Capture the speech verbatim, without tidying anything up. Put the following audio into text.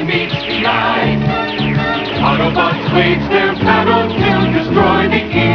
meets the eye. Autobots wage their battle to destroy the evil.